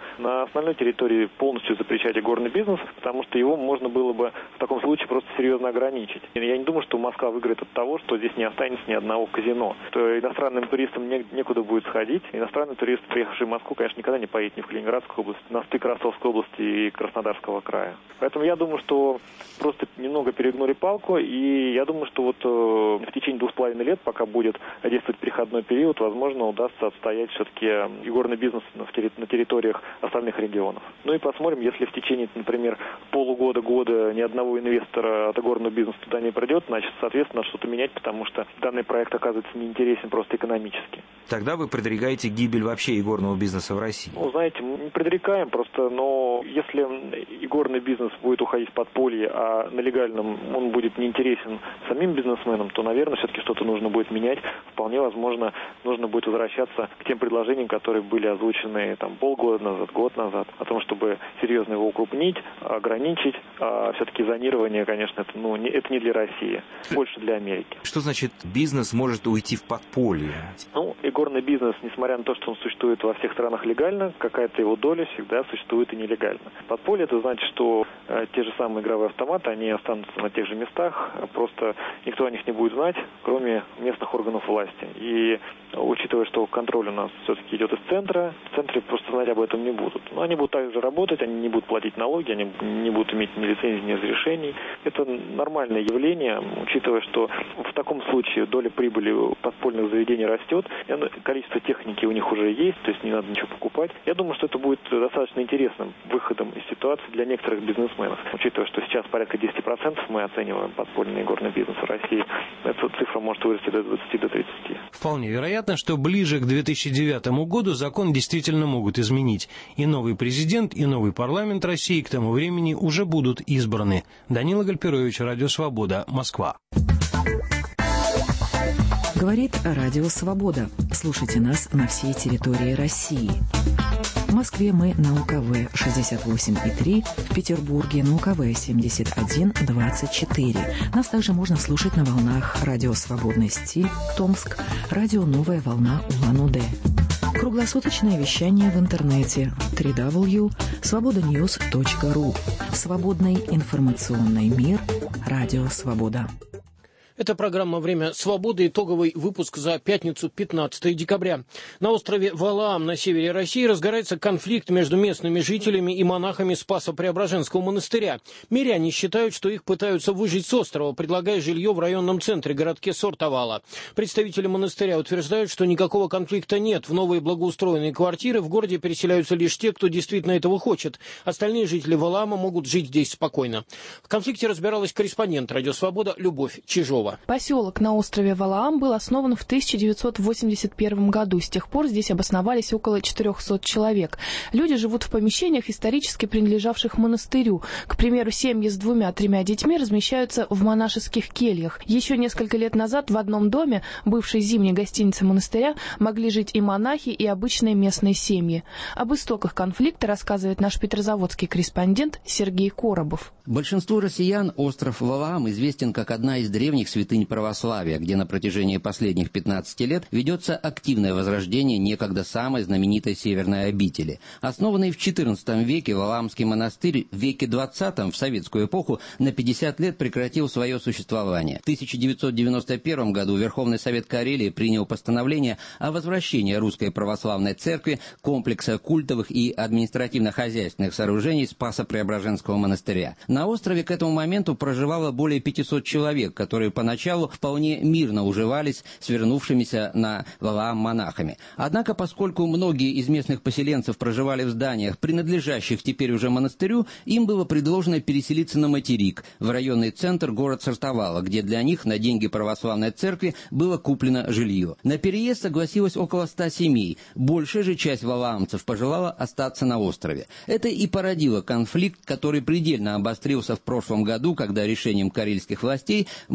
на остальной территории полностью запрещать игорный бизнес, потому что его можно было бы в таком случае просто серьезно ограничить. Я не думаю, что Москва выиграет от того, что здесь не останется ни одного казино. То иностранным туристам некуда будет сходить. Иностранный турист, приехавший в Москву, конечно, никогда не поедет ни в Калининградскую область, на стык Ростовской области и Краснодарского края. Поэтому я думаю, что просто немного перегнули палку, и я думаю, что вот в течение 2,5 лет, пока будет действовать переходной период, возможно, удастся отстоять все-таки игорный бизнес на территориях остальных регионов. Ну и посмотрим, если в течение, например, полугода-года ни одного инвестора от игорного бизнеса туда не придет, значит, соответственно, надо что-то менять, потому что данный проект оказывается неинтересен просто экономически. Тогда вы предрекаете гибель вообще игорного бизнеса в России? Ну, знаете, мы не предрекаем просто, но если игорный бизнес будет уходить в подполье, а на легальном он будет неинтересен самим бизнесменам, то, наверное, все-таки что-то нужно будет менять. Вполне возможно, нужно будет возвращаться к тем предложениям, которые были озвучены там полгода назад, год назад, о том, чтобы серьезно его укрупнить, ограничить. А все-таки зонирование, конечно, это не для России, больше для Америки. Что значит бизнес может уйти в подполье? Ну, игорный бизнес, несмотря на то, что он существует во всех странах легально, какая-то его доля всегда существует и нелегально. Подполье — это значит, что те же самые игровые автоматы, они останутся на тех же местах, просто никто о них не будет знать, кроме местных органов власти. И учитывая, что контроль у нас все-таки идет из центра, в центре просто знать об этом не будут. Но они будут также работать, они не будут платить налоги, они не будут иметь ни лицензий, ни разрешений. Это нормальное явление, учитывая, что в таком случае доля прибыли подпольных заведений растет, количество техники у них уже есть, то есть не надо ничего покупать. Я думаю, что это будет достаточно интересным выходом из ситуации для некоторых бизнесменов. Учитывая, что сейчас порядка 10% мы оцениваем подпольный игорный бизнес в России, эта цифра может вырасти до 20-30%. Вполне вероятно, что ближе к 2009 году закон действительно могут изменить. И новый президент, и новый парламент России к тому времени уже будут избраны. Данила Гальперович, Радио Свобода, Москва. Говорит Радио Свобода. Слушайте нас на всей территории России. В Москве мы на УКВ 68,3, в Петербурге на УКВ 71,24. Нас также можно слушать на волнах Радио Свободный стиль, Томск, Радио Новая волна Улан-Удэ. Круглосуточное вещание в интернете www.svobodanews.ru. Свободный информационный мир. Радио Свобода. Это программа «Время свободы», итоговый выпуск за пятницу, 15 декабря. На острове Валаам на севере России разгорается конфликт между местными жителями и монахами Спасо-Преображенского монастыря. Миряне считают, что их пытаются выжить с острова, предлагая жилье в районном центре, городке Сортавала. Представители монастыря утверждают, что никакого конфликта нет. В новые благоустроенные квартиры в городе переселяются лишь те, кто действительно этого хочет. Остальные жители Валаама могут жить здесь спокойно. В конфликте разбиралась корреспондент «Радио Свобода» Любовь Чижова. Поселок на острове Валаам был основан в 1981 году. С тех пор здесь обосновались около 400 человек. Люди живут в помещениях, исторически принадлежавших монастырю. К примеру, семьи с 2-3 детьми размещаются в монашеских кельях. Еще несколько лет назад в одном доме, бывшей зимней гостиницы монастыря, могли жить и монахи, и обычные местные семьи. Об истоках конфликта рассказывает наш петрозаводский корреспондент Сергей Коробов. Большинству россиян остров Валаам известен как одна из древних святынь православия, где на протяжении последних 15 лет ведется активное возрождение некогда самой знаменитой северной обители. Основанный в XIV веке Валаамский монастырь в веке XX, в советскую эпоху, на 50 лет прекратил свое существование. В 1991 году Верховный Совет Карелии принял постановление о возвращении Русской Православной Церкви комплекса культовых и административно-хозяйственных сооружений Спасо-Преображенского монастыря. На острове к этому моменту проживало более 500 человек, которые поначалу вполне мирно уживались с вернувшимися на Валаам монахами. Однако, поскольку многие из местных поселенцев проживали в зданиях, принадлежащих теперь уже монастырю, им было предложено переселиться на материк, в районный центр город Сортавала, где для них на деньги православной церкви было куплено жилье. На переезд согласилось около 100 семей. Большая же часть валаамцев пожелала остаться на острове. Это и породило конфликт, который предельно обострился в прошлом году, когда решением карельских властей монастырю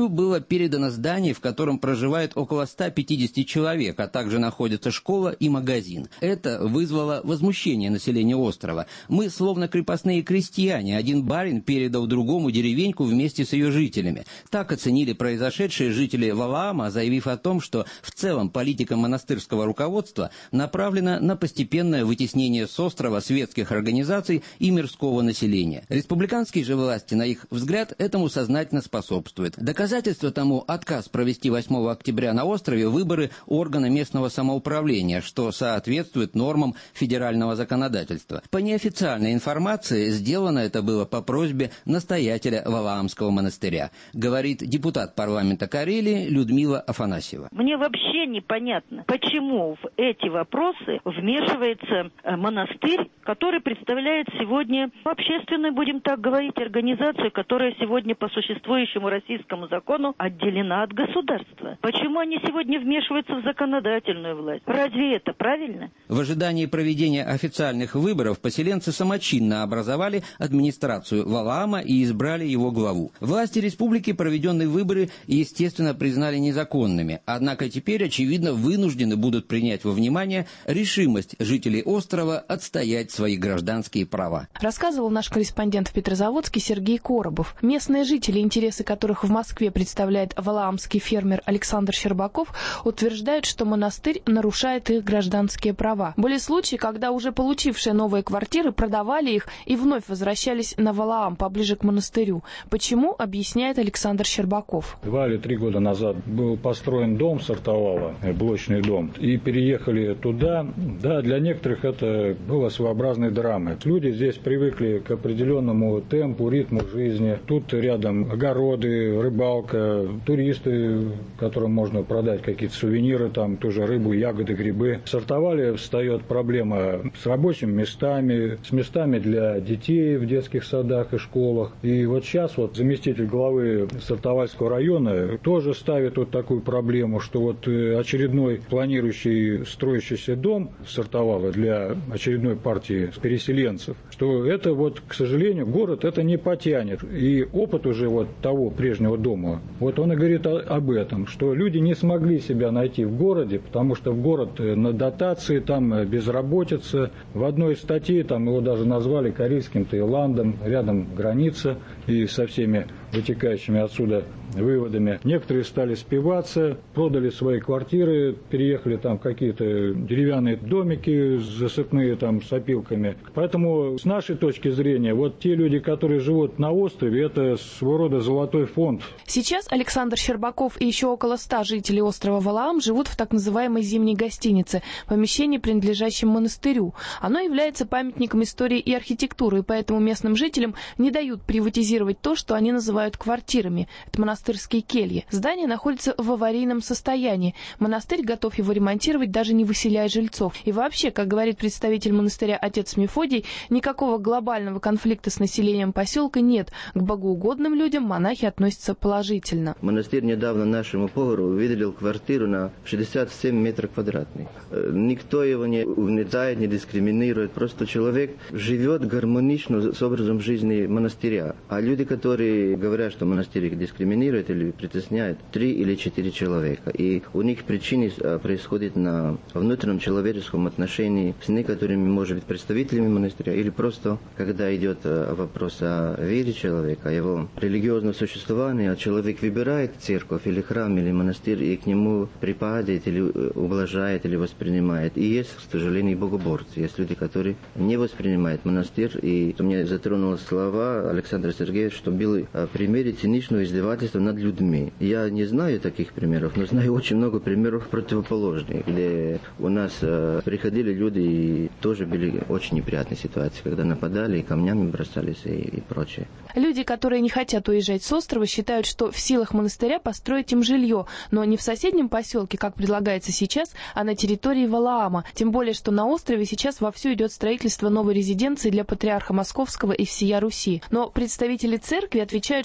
Монастырю было передано здание, в котором проживает около 150 человек, а также находится школа и магазин. Это вызвало возмущение населения острова. Мы словно крепостные крестьяне. Один барин передал другому деревеньку вместе с ее жителями. Так оценили произошедшие жители Валаама, заявив о том, что в целом политика монастырского руководства направлена на постепенное вытеснение с острова светских организаций и мирского населения. Республиканские же власти, на их взгляд, этому сознательно способствуют. Доказательство тому отказ провести 8 октября на острове выборы органа местного самоуправления, что соответствует нормам федерального законодательства. По неофициальной информации, сделано это было по просьбе настоятеля Валаамского монастыря, говорит депутат парламента Карелии Людмила Афанасьева. Мне вообще непонятно, почему в эти вопросы вмешивается монастырь, который представляет сегодня общественную, будем так говорить, организацию, которая сегодня по существующему российскому закону отделена от государства. Почему они сегодня вмешиваются в законодательную власть? Разве это правильно? В ожидании проведения официальных выборов поселенцы самочинно образовали администрацию Валаама и избрали его главу. Власти республики проведенные выборы, естественно, признали незаконными, однако теперь, очевидно, вынуждены будут принять во внимание решимость жителей острова отстоять свои гражданские права. Рассказывал наш корреспондент в Петрозаводске Сергей Коробов. Местные жители, интересы которых в Москве представляет валаамский фермер Александр Щербаков, утверждают, что монастырь нарушает их гражданские права. Были случаи, когда уже получившие новые квартиры продавали их и вновь возвращались на Валаам, поближе к монастырю. Почему, объясняет Александр Щербаков. 2 или 3 года назад был построен дом Сартовала, блочный дом, и переехали туда. Да, для некоторых это было своеобразной драмой. Люди здесь привыкли к определенному темпу, ритму жизни. Тут рядом огороды, рыбалка, туристы, которым можно продать какие-то сувениры, там тоже рыбу, ягоды, грибы. В Сартовале встает проблема с рабочими местами, с местами для детей в детских садах и школах. И вот сейчас вот заместитель главы Сартовальского района тоже ставит вот такую проблему, что вот очередной планирующий строящийся дом Сартовала для очередной партии переселенцев, что это вот, к сожалению, город это не потянет. И опыт уже вот того прежнего дома, вот он и говорит об этом, что люди не смогли себя найти в городе, потому что в город на дотации, там безработица. В одной из статей там его даже назвали Карельским Таиландом, рядом граница и со всеми вытекающими отсюда выводами. Некоторые стали спиваться, продали свои квартиры, переехали там в какие-то деревянные домики засыпные там с опилками. Поэтому с нашей точки зрения, вот те люди, которые живут на острове, это своего рода золотой фонд. Сейчас Александр Щербаков и еще около 100 жителей острова Валаам живут в так называемой зимней гостинице, помещении, принадлежащем монастырю. Оно является памятником истории и архитектуры, и поэтому местным жителям не дают приватизировать то, что они называют квартирами. Это монастырские кельи. Здание находится в аварийном состоянии. Монастырь готов его ремонтировать, даже не выселяя жильцов. И вообще, как говорит представитель монастыря отец Мефодий, никакого глобального конфликта с населением поселка нет. К богоугодным людям монахи относятся положительно. Монастырь недавно нашему повару выделил квартиру на 67 метров квадратных. Никто его не угнетает, не дискриминирует. Просто человек живет гармонично с образом жизни монастыря. А люди, которые говорят, что монастырь их дискриминирует или притесняет, 3 или 4 человека. И у них причины происходят на внутреннем человеческом отношении с некоторыми, может быть, представителями монастыря, или просто, когда идет вопрос о вере человека, о его религиозном существовании, а человек выбирает церковь или храм, или монастырь, и к нему припадает, или ублажает, или воспринимает. И есть, к сожалению, богоборцы. Есть люди, которые не воспринимают монастырь. И меня затронуло слова Александра Сергеевича, что были примеры циничного издевательства над людьми. Я не знаю таких примеров, но знаю очень много примеров противоположных, где у нас приходили люди и тоже были очень неприятные ситуации, когда нападали и камнями бросались и прочее. Люди, которые не хотят уезжать с острова, считают, что в силах монастыря построить им жилье, но не в соседнем поселке, как предлагается сейчас, а на территории Валаама. Тем более, что на острове сейчас вовсю идет строительство новой резиденции для патриарха Московского и всея Руси. Но представители церкви отвечают,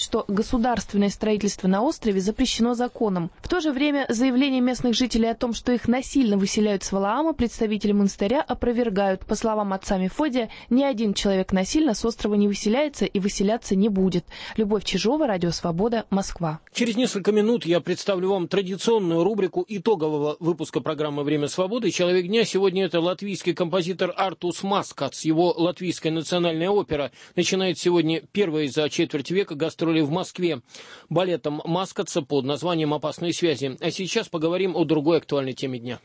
что государственное строительство на острове запрещено законом. В то же время заявление местных жителей о том, что их насильно выселяют с Валаама, представители монастыря опровергают. По словам отца Мефодия, ни один человек насильно с острова не выселяется и выселяться не будет. Любовь Чижова, Радио Свобода, Москва. Через несколько минут я представлю вам традиционную рубрику итогового выпуска программы «Время свободы». Человек дня сегодня это латвийский композитор Артус Маскатс. Его Латвийская национальная опера начинает сегодня первые за четверть века гастроли в Москве балетом Маскатса под названием «Опасные связи». А сейчас поговорим о другой актуальной теме дня.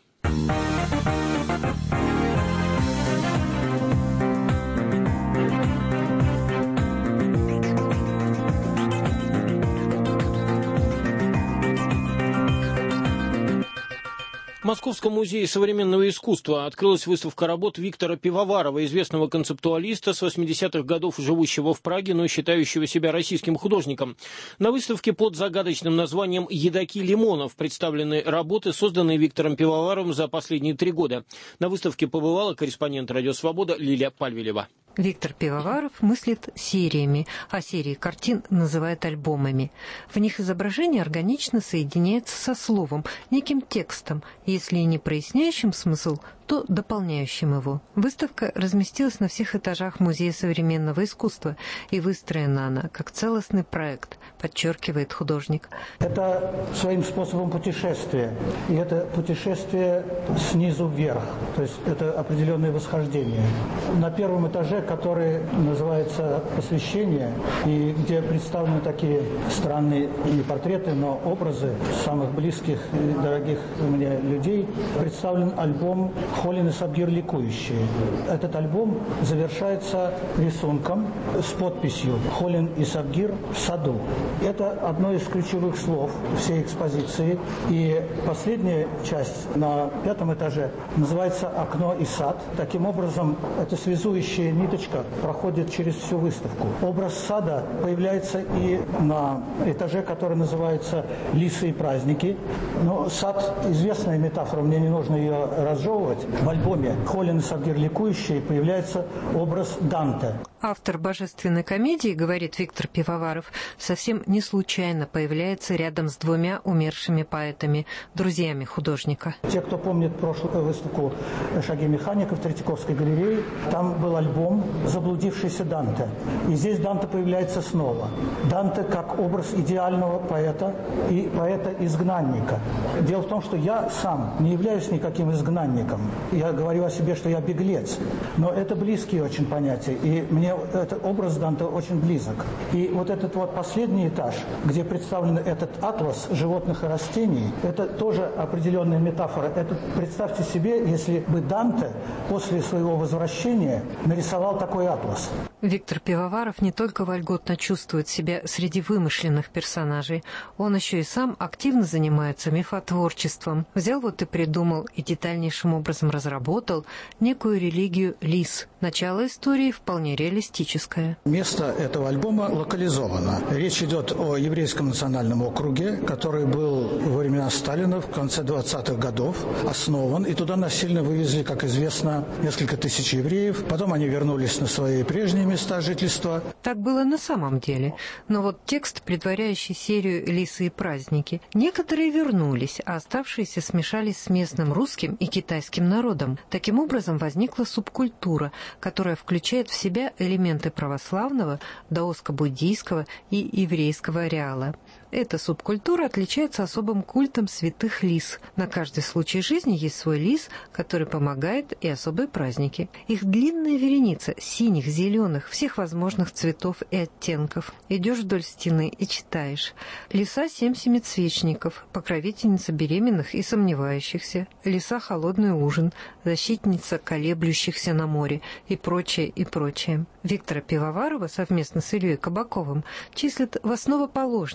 В Московском музее современного искусства открылась выставка работ Виктора Пивоварова, известного концептуалиста с 80-х годов, живущего в Праге, но считающего себя российским художником. На выставке под загадочным названием «Едоки лимонов» представлены работы, созданные Виктором Пивоваровым за последние 3 года. На выставке побывала корреспондент «Радио Свобода» Лилия Пальвелева. Виктор Пивоваров мыслит сериями, а серии картин называет альбомами. В них изображение органично соединяется со словом, неким текстом, если и не проясняющим смысл, то дополняющим его. Выставка разместилась на всех этажах Музея современного искусства, и выстроена она как целостный проект, подчеркивает художник. Это своим способом путешествие, и это путешествие снизу вверх, то есть это определенное восхождение. На первом этаже, который называется «Посвящение», и где представлены такие странные не портреты, но образы самых близких и дорогих мне людей, представлен альбом «Холин и Сабгир ликующие». Этот альбом завершается рисунком с подписью «Холин и Сабгир в саду». Это одно из ключевых слов всей экспозиции. И последняя часть на 5-м этаже называется «Окно и сад». Таким образом, эта связующая ниточка проходит через всю выставку. Образ сада появляется и на этаже, который называется «Лисы и праздники». Но сад – известная метафора, мне не нужно ее разжевывать. В альбоме «Холин и Сабгир ликующие» появляется образ Данте. Автор «Божественной комедии», говорит Виктор Пивоваров, совсем не случайно появляется рядом с 2 умершими поэтами, друзьями художника. Те, кто помнит прошлую выставку «Шаги механика» в Третьяковской галерее, там был альбом «Заблудившийся Данте». И здесь Данте появляется снова. Данте как образ идеального поэта и поэта-изгнанника. Дело в том, что я сам не являюсь никаким изгнанником. Я говорю о себе, что я беглец. Но это близкие очень понятия. И мне этот образ Данте очень близок. И вот этот вот последний этаж, где представлен этот атлас животных и растений, это тоже определенная метафора. Это, представьте себе, если бы Данте после своего возвращения нарисовал такой атлас. Виктор Пивоваров не только вольготно чувствует себя среди вымышленных персонажей, он еще и сам активно занимается мифотворчеством. Взял вот и придумал, и детальнейшим образом разработал некую религию лис. Начало истории вполне реалистическое. Место этого альбома локализовано. Речь идет о еврейском национальном округе, который был во времена Сталина в конце 20-х годов основан, и туда насильно вывезли, как известно, несколько тысяч евреев. Потом они вернулись на свои прежние места жительства. Так было на самом деле. Но вот текст, предваряющий серию «Лисы и праздники». Некоторые вернулись, а оставшиеся смешались с местным русским и китайским народом. Таким образом возникла субкультура, которая включает в себя элементы православного, даоско-буддийского и еврейского ареала. Эта субкультура отличается особым культом святых лис. На каждый случай жизни есть свой лис, который помогает, и особые праздники. Их длинная вереница синих, зеленых, всех возможных цветов и оттенков. Идешь вдоль стены и читаешь. Лиса 7 семицвечников, покровительница беременных и сомневающихся. Лиса холодный ужин, защитница колеблющихся на море и прочее, и прочее. Виктора Пивоварова совместно с Ильей Кабаковым числят в основоположниках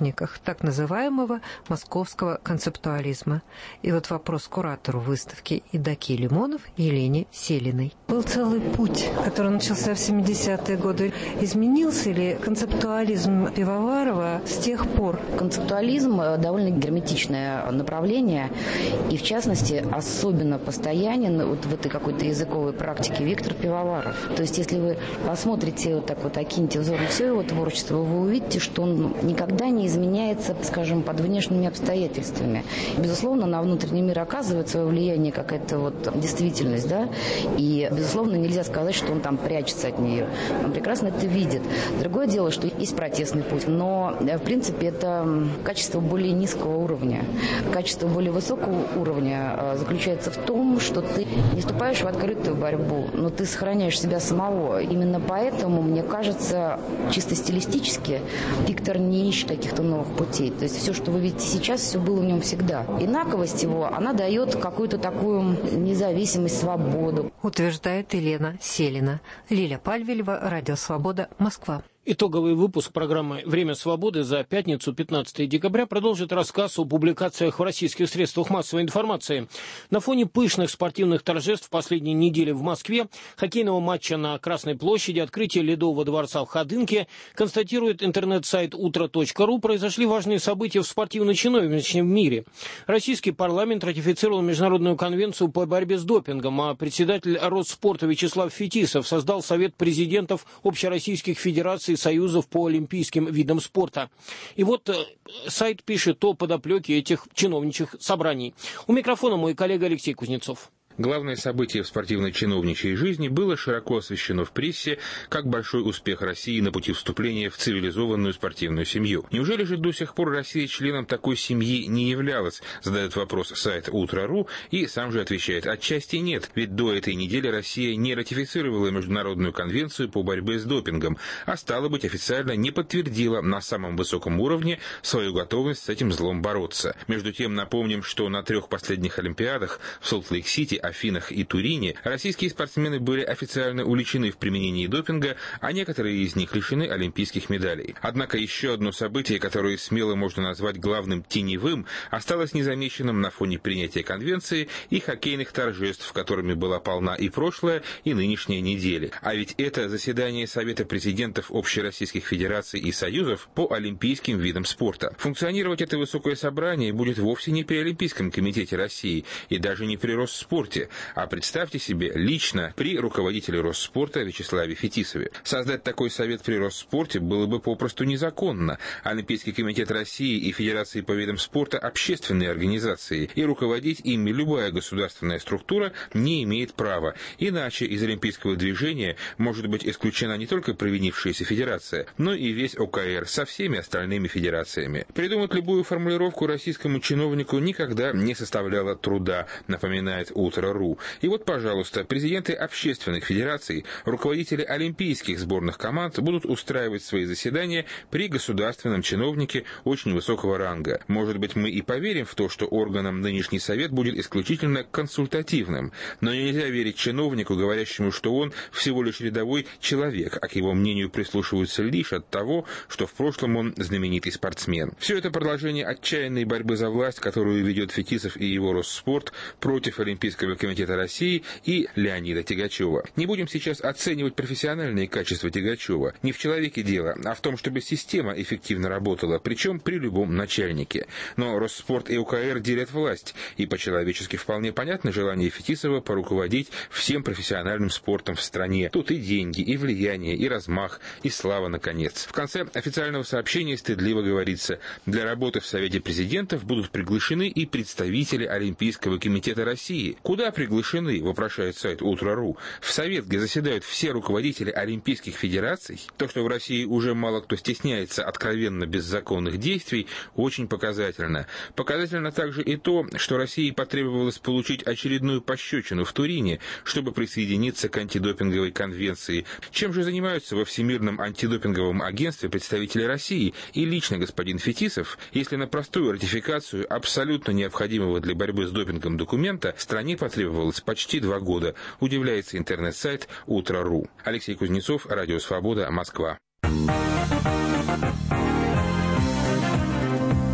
так называемого московского концептуализма. И вот вопрос куратору выставки Идаки Лимонов Елене Селиной. Был целый путь, который начался в 70-е годы. Изменился ли концептуализм Пивоварова с тех пор? Концептуализм довольно герметичное направление, и в частности особенно постоянен вот в этой какой-то языковой практике Виктор Пивоваров. То есть если вы посмотрите вот так вот, окиньте взором все его творчество, вы увидите, что он никогда не изменяется, скажем, под внешними обстоятельствами. Безусловно, на внутренний мир оказывает свое влияние какая-то вот действительность, да, и, безусловно, нельзя сказать, что он там прячется от нее. Он прекрасно это видит. Другое дело, что есть протестный путь, но, в принципе, это качество более низкого уровня. Качество более высокого уровня заключается в том, что ты не вступаешь в открытую борьбу, но ты сохраняешь себя самого. Именно поэтому, мне кажется, чисто стилистически Виктор не ищет каких-то новых путей. То есть все, что вы видите сейчас, все было в нем всегда. Инаковость его, она дает какую-то такую независимость, свободу. Утверждает Елена Селина. Лиля Пальвелева, Радио Свобода, Москва. Итоговый выпуск программы «Время свободы» за пятницу, 15 декабря, продолжит рассказ о публикациях в российских средствах массовой информации. На фоне пышных спортивных торжеств последней недели в Москве, хоккейного матча на Красной площади, открытия Ледового дворца в Ходынке, констатирует интернет-сайт утро.ру, произошли важные события в спортивно-чиновничьем мире. Российский парламент ратифицировал Международную конвенцию по борьбе с допингом, а председатель Росспорта Вячеслав Фетисов создал Совет президентов общероссийских федераций союзов по олимпийским видам спорта. И вот сайт пишет о подоплеке этих чиновничьих собраний. У микрофона мой коллега Алексей Кузнецов. Главное событие в спортивно-чиновничьей жизни было широко освещено в прессе как большой успех России на пути вступления в цивилизованную спортивную семью. Неужели же до сих пор Россия членом такой семьи не являлась? Задает вопрос сайт Утро.ру и сам же отвечает: отчасти нет, ведь до этой недели Россия не ратифицировала Международную конвенцию по борьбе с допингом, а стало быть, официально не подтвердила на самом высоком уровне свою готовность с этим злом бороться. Между тем, напомним, что на 3 последних Олимпиадах в Солт-Лейк-Сити, Афинах и Турине российские спортсмены были официально уличены в применении допинга, а некоторые из них лишены олимпийских медалей. Однако еще одно событие, которое смело можно назвать главным теневым, осталось незамеченным на фоне принятия конвенции и хоккейных торжеств, которыми была полна и прошлая, и нынешняя недели. А ведь это заседание Совета президентов общероссийских федераций и союзов по олимпийским видам спорта. Функционировать это высокое собрание будет вовсе не при Олимпийском комитете России и даже не при Росспорте, а представьте себе, лично при руководителе Росспорта Вячеславе Фетисове. Создать такой совет при Росспорте было бы попросту незаконно. Олимпийский комитет России и Федерации по видам спорта – общественные организации, и руководить ими любая государственная структура не имеет права. Иначе из олимпийского движения может быть исключена не только провинившаяся федерация, но и весь ОКР со всеми остальными федерациями. Придумать любую формулировку российскому чиновнику никогда не составляло труда, напоминает Утро.ру. И вот, пожалуйста, президенты общественных федераций, руководители олимпийских сборных команд будут устраивать свои заседания при государственном чиновнике очень высокого ранга. Может быть, мы и поверим в то, что органом нынешний совет будет исключительно консультативным, но нельзя верить чиновнику, говорящему, что он всего лишь рядовой человек, а к его мнению прислушиваются лишь от того, что в прошлом он знаменитый спортсмен. Все это продолжение отчаянной борьбы за власть, которую ведет Фетисов и его Росспорт против Олимпийского комитета России и Леонида Тягачева. Не будем сейчас оценивать профессиональные качества Тягачева. Не в человеке дело, а в том, чтобы система эффективно работала, причем при любом начальнике. Но Росспорт и УКР делят власть, и по-человечески вполне понятно желание Фетисова поруководить всем профессиональным спортом в стране. Тут и деньги, и влияние, и размах, и слава, наконец. В конце официального сообщения стыдливо говорится: для работы в Совете президентов будут приглашены и представители Олимпийского комитета России. Куда приглашены, вопрошает сайт Утро.ру? В Совет, где заседают все руководители олимпийских федераций? То, что в России уже мало кто стесняется откровенно беззаконных действий, очень показательно. Показательно также и то, что России потребовалось получить очередную пощечину в Турине, чтобы присоединиться к антидопинговой конвенции. Чем же занимаются во Всемирном антидопинговом агентстве представители России и лично господин Фетисов, если на простую ратификацию абсолютно необходимого для борьбы с допингом документа стране потребовалось почти 2 года, удивляется интернет-сайт Утро.ру. Алексей Кузнецов, Радио Свобода, Москва.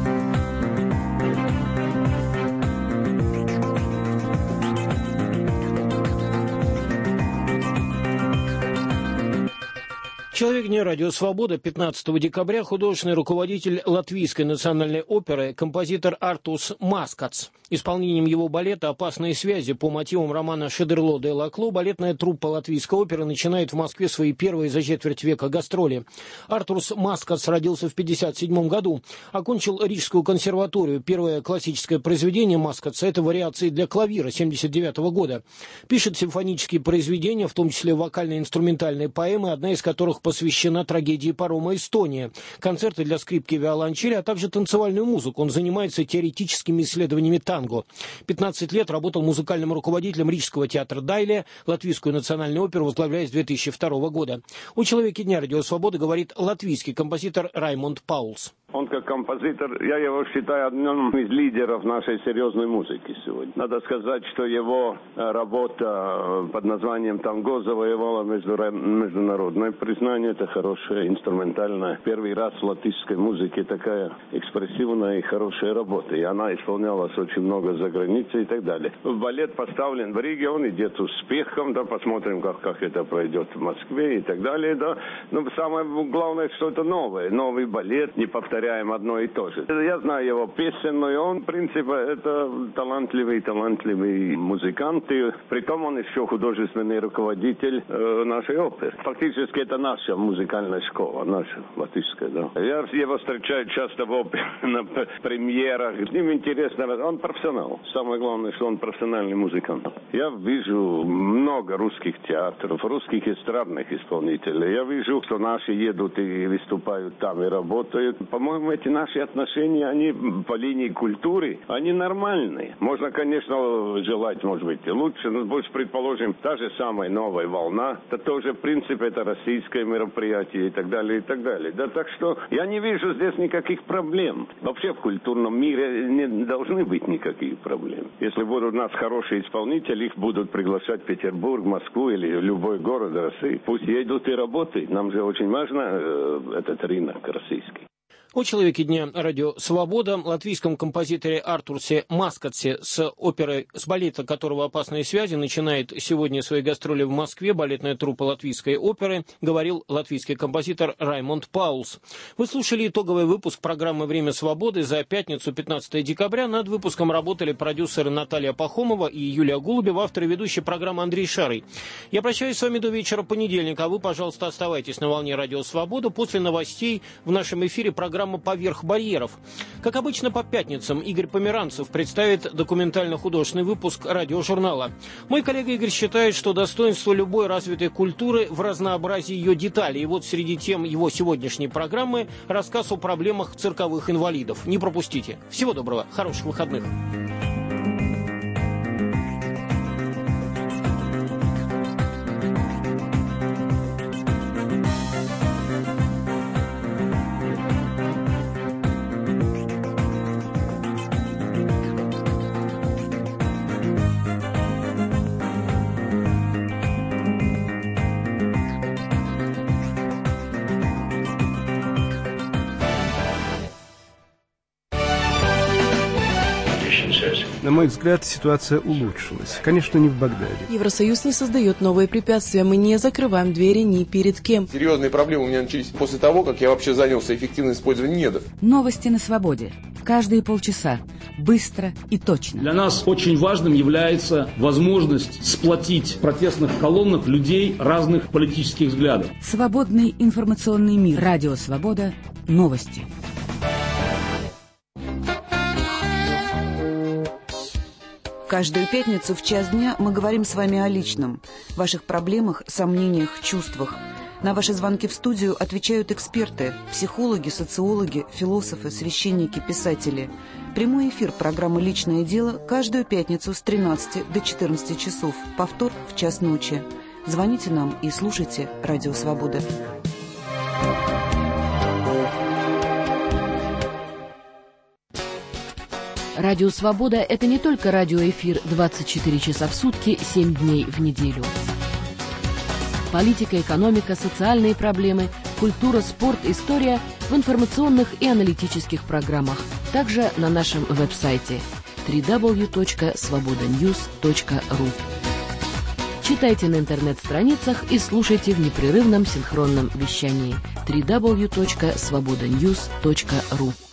Человек дня «Радио Свобода» 15 декабря художественный руководитель Латвийской национальной оперы, композитор Артурс Маскац. Исполнением его балета «Опасные связи» по мотивам романа Шидерло де Лакло балетная труппа Латвийской оперы начинает в Москве свои первые за четверть века гастроли. Артурс Маскац родился в 1957 году, окончил Рижскую консерваторию. Первое классическое произведение Маскаца – это вариации для клавира 1979 года. Пишет симфонические произведения, в том числе вокально-инструментальные поэмы, одна из которых посвящена трагедии парома «Эстония», концерты для скрипки и виолончели, а также танцевальную музыку. Он занимается теоретическими исследованиями танго. 15 лет работал музыкальным руководителем Рижского театра Дайле, Латвийскую национальную оперу возглавляя с 2002 года. У «Человеке дня» «Радио Свобода» говорит латвийский композитор Раймонд Паулс. Он как композитор, я его считаю одним из лидеров нашей серьезной музыки сегодня. Надо сказать, что его работа под названием «Танго» завоевала международное признание. Это хорошая инструментальная. Первый раз в латвийской музыке такая экспрессивная и хорошая работа. И она исполнялась очень много за границей и так далее. Балет поставлен в Риге, он идет успехом. Да, посмотрим, как это пройдет в Москве и так далее. Да. Но самое главное, что это новое. Новый балет, не повторяем одно и то же. Я знаю его песен, но он, в принципе, это талантливый музыкант. И притом он еще художественный руководитель нашей оперы. Фактически это наша музыкальная школа, наша латвийская. Да. Я его встречаю часто в опере, на премьерах. С ним интересно. Он профессионал. Самое главное, что он профессиональный музыкант. Я вижу много русских театров, русских эстрадных исполнителей. Я вижу, что наши едут и выступают там и работают. По-моему, эти наши отношения, они по линии культуры, они нормальные. Можно, конечно, желать, может быть, и лучше, но больше, предположим, та же самая новая волна, это тоже, в принципе, это российское мероприятие и так далее, и так далее. Да, так что я не вижу здесь никаких проблем. Вообще в культурном мире не должны быть никаких проблем. Если будут у нас хорошие исполнители, их будут приглашать в Петербург, Москву или любой город России. Пусть едут и работают. Нам же очень важно этот рынок российский. О «Человеке дня» «Радио Свобода», латвийском композиторе Артурсе Маскатсе с балета которого «Опасные связи» начинает сегодня свои гастроли в Москве балетная труппа Латвийской оперы, говорил латвийский композитор Раймонд Паулс. Вы слушали итоговый выпуск программы «Время свободы» за пятницу, 15 декабря. Над выпуском работали продюсеры Наталья Пахомова и Юлия Голубева, автор и ведущий программы Андрей Шарый. Я прощаюсь с вами до вечера понедельника, а вы, пожалуйста, оставайтесь на волне «Радио Свобода». После новостей в нашем эфире программа «Поверх барьеров». Как обычно по пятницам Игорь Померанцев представит документально-художественный выпуск радиожурнала. Мой коллега Игорь считает, что достоинство любой развитой культуры в разнообразии ее деталей. И вот среди тем его сегодняшней программы рассказ о проблемах цирковых инвалидов. Не пропустите. Всего доброго, хороших выходных. На мой взгляд, ситуация улучшилась. Конечно, не в Багдаде. Евросоюз не создает новые препятствия. Мы не закрываем двери ни перед кем. Серьезные проблемы у меня начались после того, как я вообще занялся эффективным использованием НЕДов. Новости на свободе. Каждые полчаса. Быстро и точно. Для нас очень важным является возможность сплотить в протестных колоннах людей разных политических взглядов. Свободный информационный мир. Радио Свобода. Новости. Каждую пятницу в час дня мы говорим с вами о личном, ваших проблемах, сомнениях, чувствах. На ваши звонки в студию отвечают эксперты, психологи, социологи, философы, священники, писатели. Прямой эфир программы «Личное дело» каждую пятницу с 13 до 14 часов, повтор в час ночи. Звоните нам и слушайте «Радио Свобода». Радио «Свобода» — это не только радиоэфир 24 часа в сутки, 7 дней в неделю. Политика, экономика, социальные проблемы, культура, спорт, история в информационных и аналитических программах. Также на нашем веб-сайте www.svobodanews.ru. Читайте на интернет-страницах и слушайте в непрерывном синхронном вещании www.svobodanews.ru.